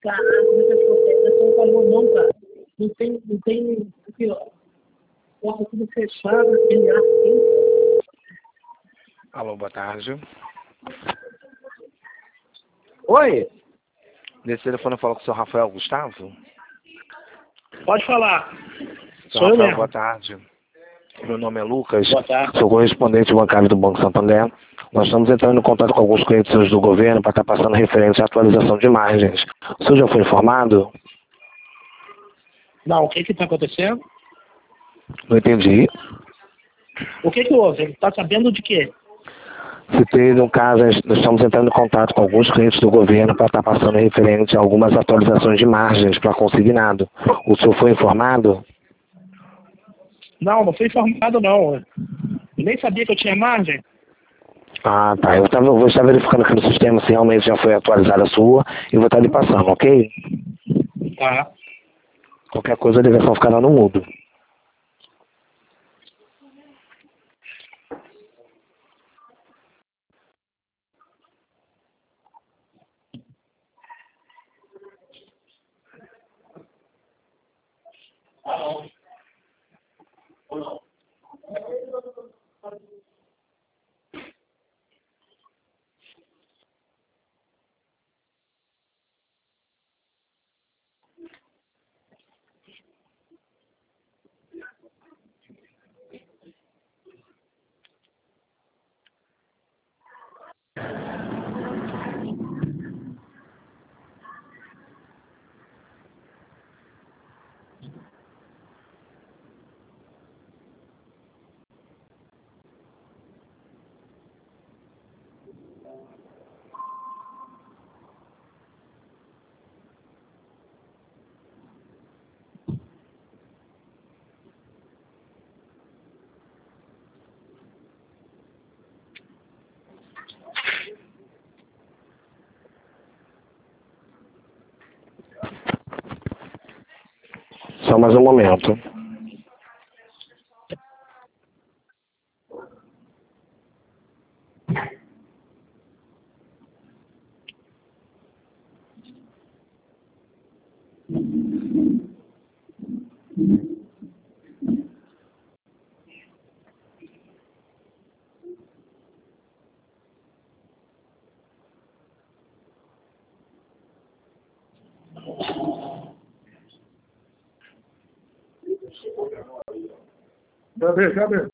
Caraca, essa falou não, cara. Não tem, aqui, ó. Porta tudo fechada, aquele ar assim. Alô, boa tarde. Oi, Nesse telefone eu falo com o senhor Rafael Gustavo. pode falar. Senhor Sou eu Rafael, mesmo. boa tarde. Meu nome é Lucas, Boa tarde. sou correspondente bancário do Banco Santander. Nós estamos entrando em contato com alguns clientes seus do governo para estar passando referência à atualização de margens. O senhor já foi informado? Não, o que está acontecendo? Não entendi. O que houve? Ele está sabendo de quê? Se teve um caso, nós estamos entrando em contato com alguns clientes do governo para estar passando referente a algumas atualizações de margens para consignado. O senhor foi informado? Não, não fui informado, não. Eu nem sabia que eu tinha margem. Ah, tá. Vou estar verificando aqui no sistema se realmente já foi atualizada a sua e vou estar lhe passando, ok? Tá. Qualquer coisa a ligação ficará no mudo. Só mais um momento. Cadê?